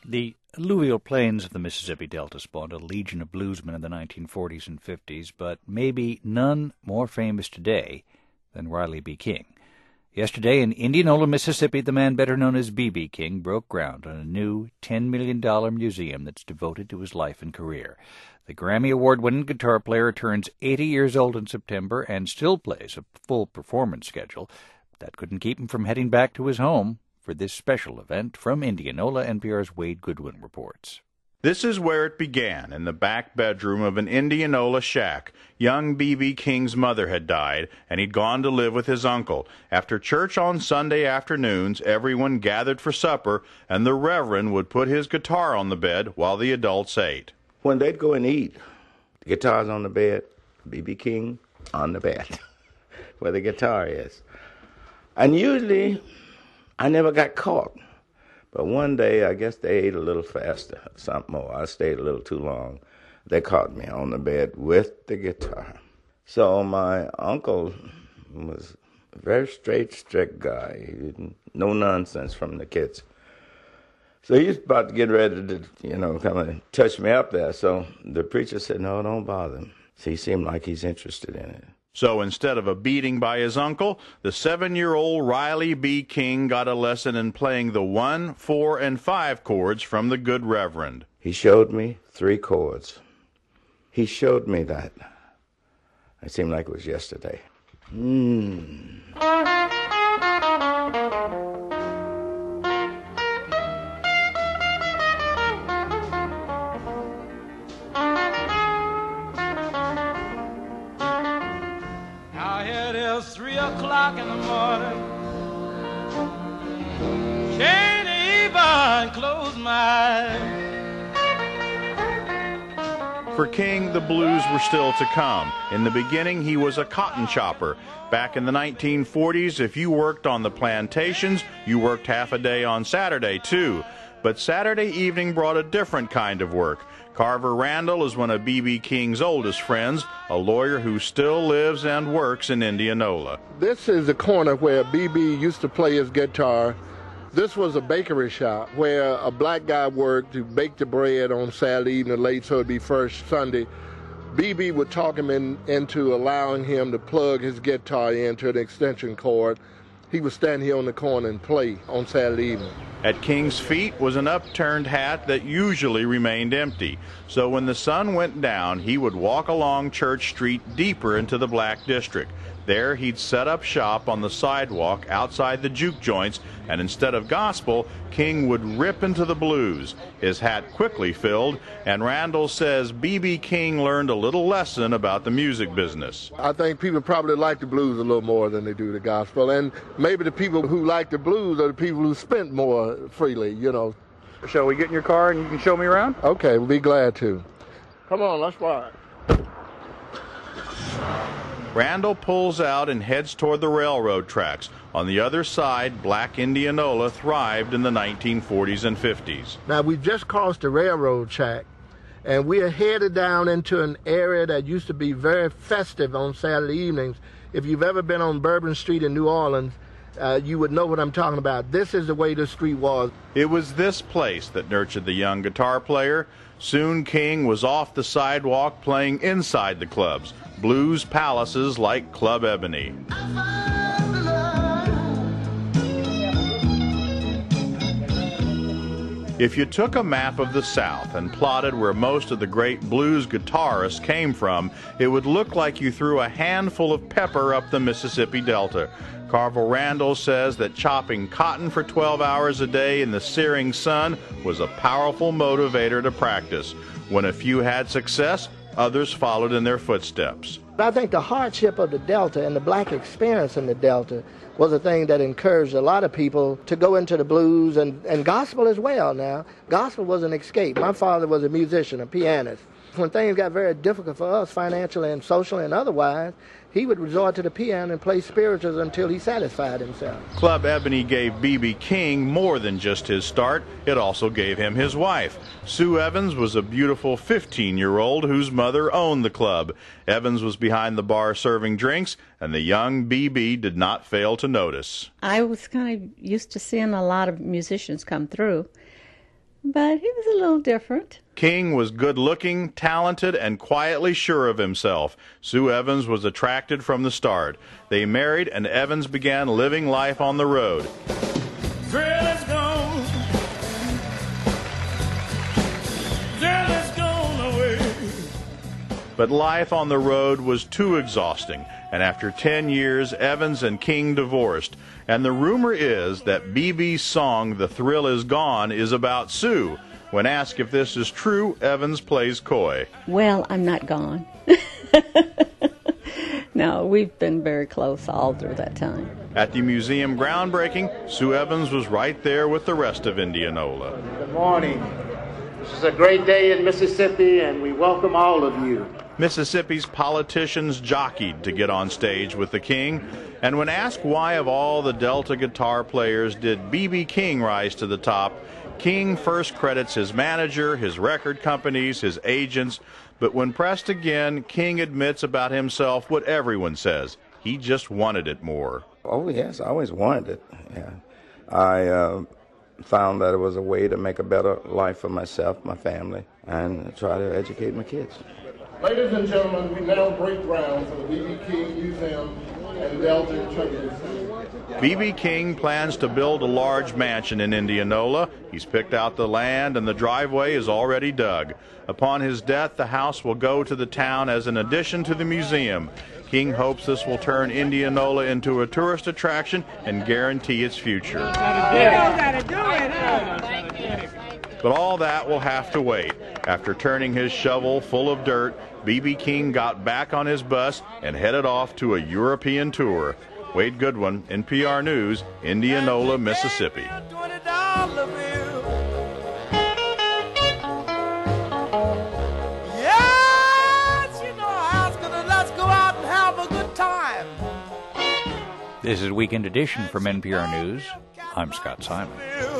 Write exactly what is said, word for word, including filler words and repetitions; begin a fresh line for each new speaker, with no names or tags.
The alluvial plains of the Mississippi Delta spawned a legion of bluesmen in the nineteen forties and fifties, but maybe none more famous today than Riley B. King. Yesterday in Indianola, Mississippi, the man better known as B B. King broke ground on a new ten million dollars museum that's devoted to his life and career. The Grammy Award-winning guitar player turns eighty years old in September and still plays a full performance schedule. That couldn't keep him from heading back to his home for this special event. From Indianola, N P R's Wade Goodwin reports.
This is where it began, in the back bedroom of an Indianola shack. Young B B. King's mother had died, and he'd gone to live with his uncle. After church on Sunday afternoons, everyone gathered for supper, and the Reverend would put his guitar on the bed while the adults ate.
When they'd go and eat, the guitar's on the bed, B B. King on the bed, where the guitar is. And usually, I never got caught. But one day, I guess they ate a little faster, something more. I stayed a little too long. They caught me on the bed with the guitar. So my uncle was a very straight, strict guy. He didn't, no nonsense from the kids. So he was about to get ready to, you know, come and touch me up there. So the preacher said, no, don't bother him. So he seemed like he's interested in it.
So instead of a beating by his uncle, the seven-year-old Riley B. King got a lesson in playing the one, four, and five chords from the good Reverend.
He showed me three chords. He showed me that. It seemed like it was yesterday. Hmm.
Three o'clock in the morning, can't even close my eyes.
For King, the blues were still to come. In the beginning, he was a cotton chopper. Back in the nineteen forties, if you worked on the plantations, you worked half a day on Saturday, too. But Saturday evening brought a different kind of work. Carver Randall is one of B B. King's oldest friends, a lawyer who still lives and works in Indianola.
This is the corner where B B used to play his guitar. This was a bakery shop where a black guy worked to bake the bread on Saturday evening late, so it'd be first Sunday. B B would talk him in, into allowing him to plug his guitar into an extension cord. He would stand here on the corner and play on Saturday evening.
At King's feet was an upturned hat that usually remained empty. So when the sun went down, he would walk along Church Street deeper into the Black District. There he'd set up shop on the sidewalk outside the juke joints, and instead of gospel, King would rip into the blues. His hat quickly filled, and Randall says B B. King learned a little lesson about the music business.
I think people probably like the blues a little more than they do the gospel, and maybe the people who like the blues are the people who spent more freely, you know.
Shall we get in your car and you can show me around?
Okay, we'll be glad to. Come on, let's ride.
Randall pulls out and heads toward the railroad tracks. On the other side, Black Indianola thrived in the nineteen forties and fifties.
Now, we've just crossed the railroad track, and we are headed down into an area that used to be very festive on Saturday evenings. If you've ever been on Bourbon Street in New Orleans, uh, you would know what I'm talking about. This is the way the street was.
It was this place that nurtured the young guitar player. Soon King was off the sidewalk playing inside the clubs, blues palaces like Club Ebony. If you took a map of the South and plotted where most of the great blues guitarists came from, it would look like you threw a handful of pepper up the Mississippi Delta. Carver Randall says that chopping cotton for twelve hours a day in the searing sun was a powerful motivator to practice. When a few had success, others followed in their footsteps.
I think the hardship of the Delta and the black experience in the Delta was a thing that encouraged a lot of people to go into the blues and, and gospel as well now. Gospel was an escape. My father was a musician, a pianist. When things got very difficult for us financially and socially and otherwise, he would resort to the piano and play spirituals until he satisfied himself.
Club Ebony gave B B. King more than just his start. It also gave him his wife. Sue Evans was a beautiful fifteen-year-old whose mother owned the club. Evans was behind the bar serving drinks, and the young B B did not fail to notice.
I was kind of used to seeing a lot of musicians come through, but he was a little different.
King was good-looking, talented, and quietly sure of himself. Sue Evans was attracted from the start. They married, and Evans began living life on the road.
Thrill is gone. Thrill is gone away.
But life on the road was too exhausting, and after ten years, Evans and King divorced. And the rumor is that B B's song, The Thrill Is Gone, is about Sue. When asked if this is true, Evans plays coy.
Well, I'm not gone. No, we've been very close all through that time.
At the museum groundbreaking, Sue Evans was right there with the rest of Indianola.
Good morning. This is a great day in Mississippi, and we welcome all of you.
Mississippi's politicians jockeyed to get on stage with the King, and when asked why of all the Delta guitar players did B B King rise to the top, King first credits his manager, his record companies, his agents, but when pressed again, King admits about himself what everyone says. He just wanted it more.
Oh, yes, I always wanted it. Yeah. I uh, found that it was a way to make a better life for myself, my family, and try to educate my kids.
Ladies and gentlemen, we now break ground for the B B King Museum and Delta Tribute Center.
B B King plans to build a large mansion in Indianola. He's picked out the land and the driveway is already dug. Upon his death, the house will go to the town as an addition to the museum. King hopes this will turn Indianola into a tourist attraction and guarantee its future. But all that will have to wait. After turning his shovel full of dirt, B B King got back on his bus and headed off to a European tour. Wade Goodwin, N P R News, Indianola, Mississippi.
Yes, you know, I was gonna let's go out and have a good time.
This is Weekend Edition from N P R News. I'm Scott Simon.